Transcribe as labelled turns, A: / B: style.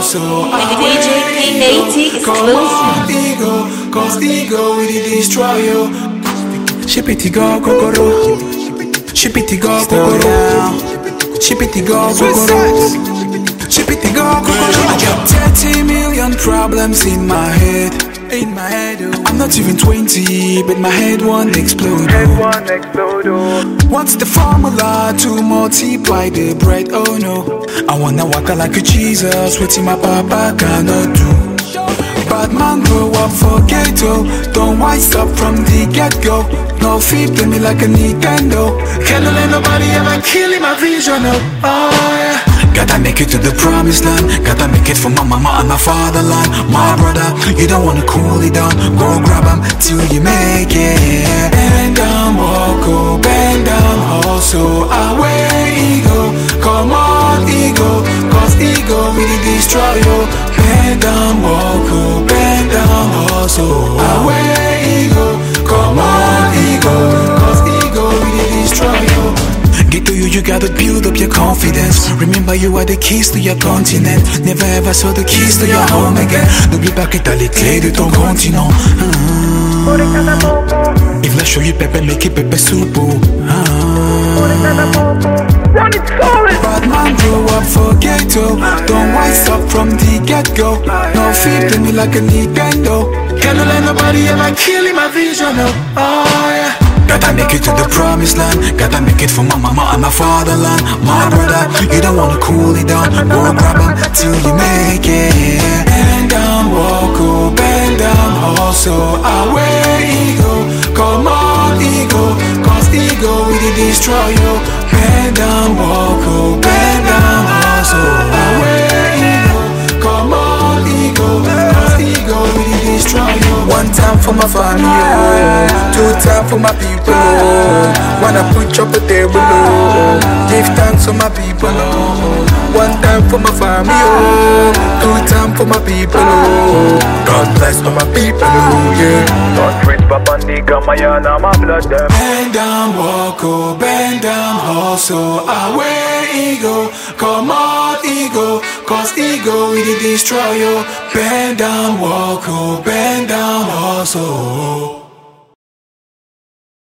A: hustle.
B: DJ P80 exclusive.
A: Ego, cause ego will destroy you. Shipity go, go, go. Shipity go, go, go. Shipity go, go, go. Shipity go, go, go. I got 30 million problems in my head. I'm not even 20, but my head won't explode. What's the formula to multiply the bread? Oh no, I wanna walk like a Jesus, waiting my papa cannot do. Bad man grow up for ghetto, don't wise up from the get-go. No feet play me like a Nintendo. Can't let nobody ever kill my vision, oh yeah. Gotta make it to the promised land. Gotta make it for my mama and my fatherland. My brother, you don't wanna cool it down. Go grab 'em till you make it. Bend down, walk, oh, bend down, hustle. Away ego, come on ego, cause ego will destroy you. Bend down, walk, oh, bend down, hustle. Away ego, come on ego, cause ego will destroy you. Get to you, you gotta build up your confidence. Remember you are the keys to your continent. Never ever saw the keys to your home again. N'oublie pas que t'as les clés de ton continent. If la show you pepe, make it pepe soup. Bad man grow up for ghetto. Don't wise up from the get-go. No feet to me like a Nintendo. Can't let nobody ever kill my vision, oh yeah. Gotta make it to the promised land. Gotta make it for my mama and my fatherland. My brother, you don't wanna cool it down. Go grab 'em till you make it. Bend down, walk, oh, bend down, hustle. Away ego, come on ego, cause ego will destroy you. Bend down, walk, oh, bend down, hustle. Away ego, come on ego, cause ego will destroy you.
C: One time for my family, oh. Two time for my people, oh. Wanna put up a table, oh. Give thanks to my people, oh. One time for my family, oh. Two time for my people, oh. God bless all my people, oh, yeah.
D: Don't treat Papa Nigga, Mayana, my blood them.
A: Bend down, walk, oh, bend down, hustle. Away ego, come on ego, cause ego will destroy you. Bend down, walk, oh, bend down, hustle.